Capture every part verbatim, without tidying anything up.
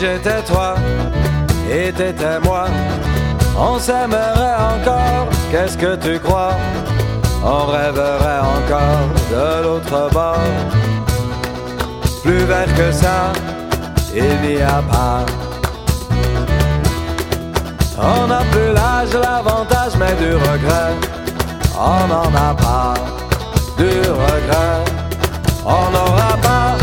j'étais toi et t'étais moi, on s'aimerait encore, qu'est-ce que tu crois? On rêverait encore de l'autre bord. Plus vert que ça, il n'y a pas. On n'a plus l'âge, l'avantage, mais du regret, on n'en a pas. Du regret, on n'aura pas.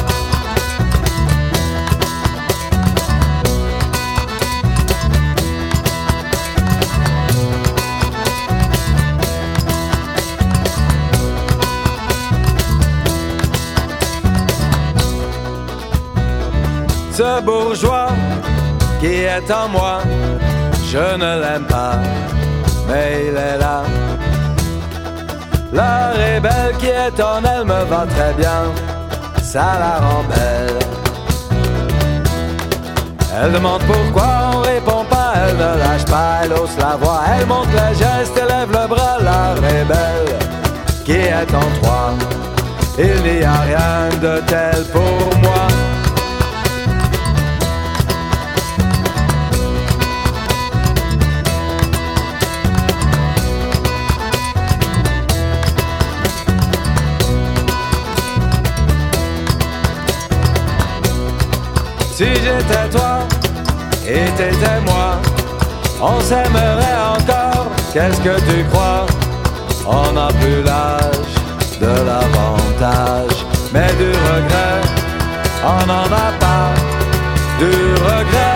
Ce bourgeois qui est en moi, je ne l'aime pas, mais il est là. La rebelle qui est en elle me va très bien, ça la rend belle. Elle demande pourquoi on répond pas, elle ne lâche pas, elle hausse la voix, elle monte les gestes, elle lève le bras. La rebelle qui est en toi, il n'y a rien de tel pour moi. Si j'étais toi et t'étais moi, on s'aimerait encore, qu'est-ce que tu crois? On n'a plus l'âge de l'avantage, mais du regret, on n'en a pas. Du regret.